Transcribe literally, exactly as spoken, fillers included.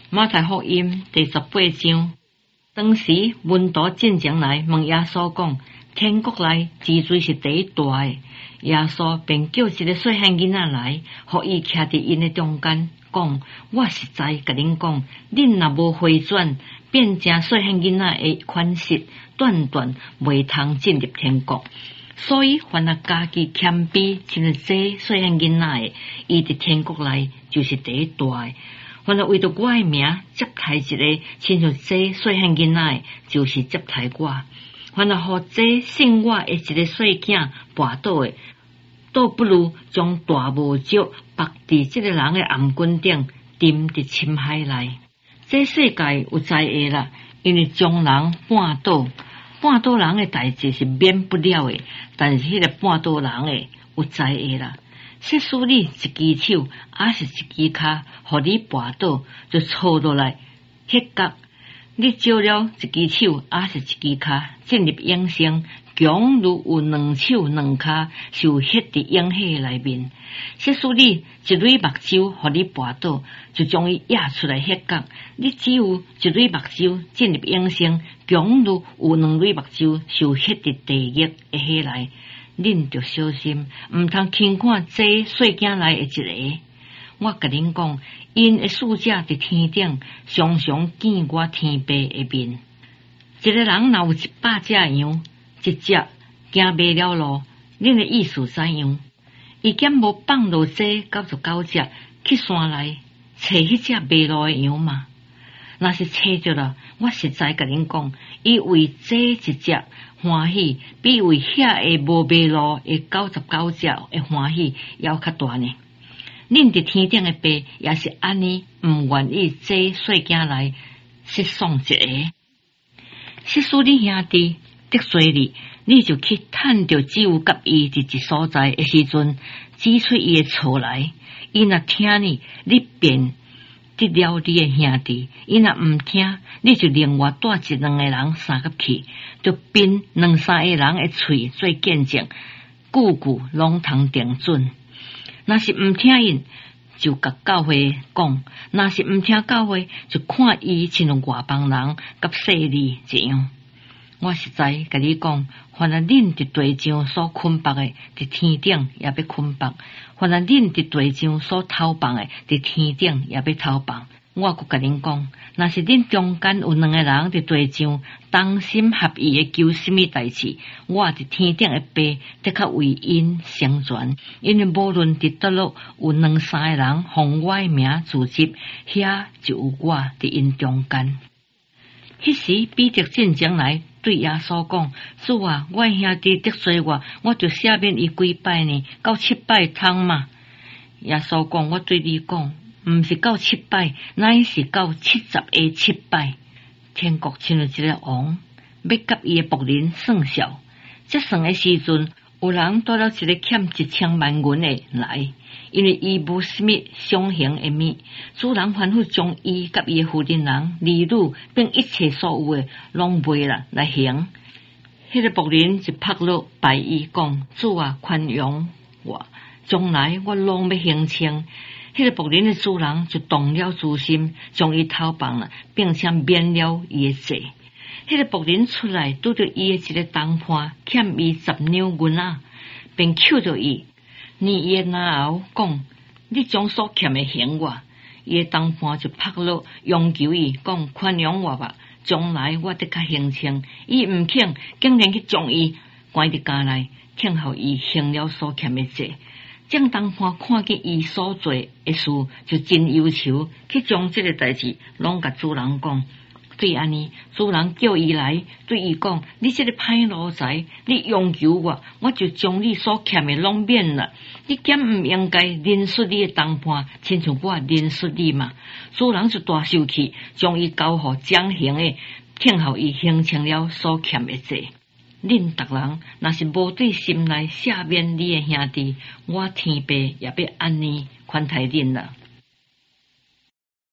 马太福音第十八章，当时门徒进前来问耶稣讲：天国内治水是第一大的。耶稣便叫一个细汉囡仔来，互伊徛伫因的中间，讲：我实在甲恁讲，恁若无回转，变成细汉囡仔的款式，断断袂通进入天国。所以，凡若家己谦卑，亲像这细汉囡仔的，伊伫天国内就是第一大的。凡若为着我的名接待一个，亲像这细汉囡仔的，就是接待我。凡若互这信我的一个细囝跋倒的，倒不如将大木石绑伫这个人的颔棍顶，沉伫深海内。这世界有知会啦，因为将人绊倒。绊倒人的代志是免不了的，但是迄个绊倒人的有知会啦。设使你一只手，还是一只骹，互你绊倒，就错落来迄角。你少了一只手，还是一只骹，进入永生，强如有两手两骹受ฮ็伫永火内面。设使你一蕊目睭，互你绊倒，就将伊压出来迄角。你只有一蕊目睭进入永生，强如有两蕊目睭受ฮ็伫地狱的火内。恁着小心，毋通轻看这细囝内的一个。我甲恁讲，因的使者伫天顶，常常见我天父的面。一个人若有一百只羊，一只行袂了路，恁的意思怎样？伊兼无放落这九十九只去山内找迄只迷路的羊嘛？若是找着了，我实在甲恁讲，伊为这一只欢喜，比为遐个无迷路的九十九只的欢喜要较大呢。恁伫天顶的爸也是安尼，毋愿意这细囝来失丧一个。实使你兄弟得罪你，你就去趁着只有甲伊伫一所在的时阵，指出伊的错来。伊若听你，你便得了你的兄弟；伊若毋听，你就另外带一两个人相合去，就并两三个人的喙做见证，句句拢通定准。若是毋听因，就甲教会讲；若是毋听教会，就看伊亲像外邦人甲势利一样。我实在甲你讲，凡若恁伫地上所捆绑的，伫天顶也要捆绑；凡若恁伫地上所偷放的，伫天顶也要偷放。我阁甲恁讲，若是恁中间有两个人伫地上同心合意的求什么代志，我伫天顶的爸得较为因成全。因为无论伫倒落有两三个人奉我的名组织，遐就有我伫因中间。迄时彼得进前来对耶稣讲：主啊，我兄弟得罪我，我就赦免伊几摆呢？到七摆通嘛？耶稣讲：我对你讲，毋是到七摆，乃是到七十个七摆。天国亲像一个王，要甲伊的仆人算账。这算的时阵，有人带了一个欠一千万银的来，因为伊无什么相形的物，主人吩咐将伊甲伊的夫人人、儿女，并一切所有的，拢卖了来还。迄个仆人就拍落拜伊讲：主啊，宽容我，将来我拢要还清。迄个仆人的主人就动了诛心，将伊偷放了，并且免了伊的罪。迄个仆人出来，拄着伊的一个同伴，欠伊十两银仔，便扣着伊，捏伊的牙后讲：你将所欠的还我。伊的同伴就拍落央求伊讲：宽容我吧，将来我得较还清。伊毋肯，竟然去将伊关伫家内，听候伊还了所欠的债。蒋同伴看见伊所做的事，就真忧愁，去将这个代志拢甲主人讲。对安尼，主人叫伊来，对伊讲：你这个歹奴才，你央求我，我就将你所欠的拢免了。你兼毋应该认输你的同伴，亲像我认输你嘛？主人就大生气，将伊交互掌刑的，听候伊还清了所欠的债。恁逐人若是无对心内赦免你的兄弟，我天父也要安尼款待恁啦。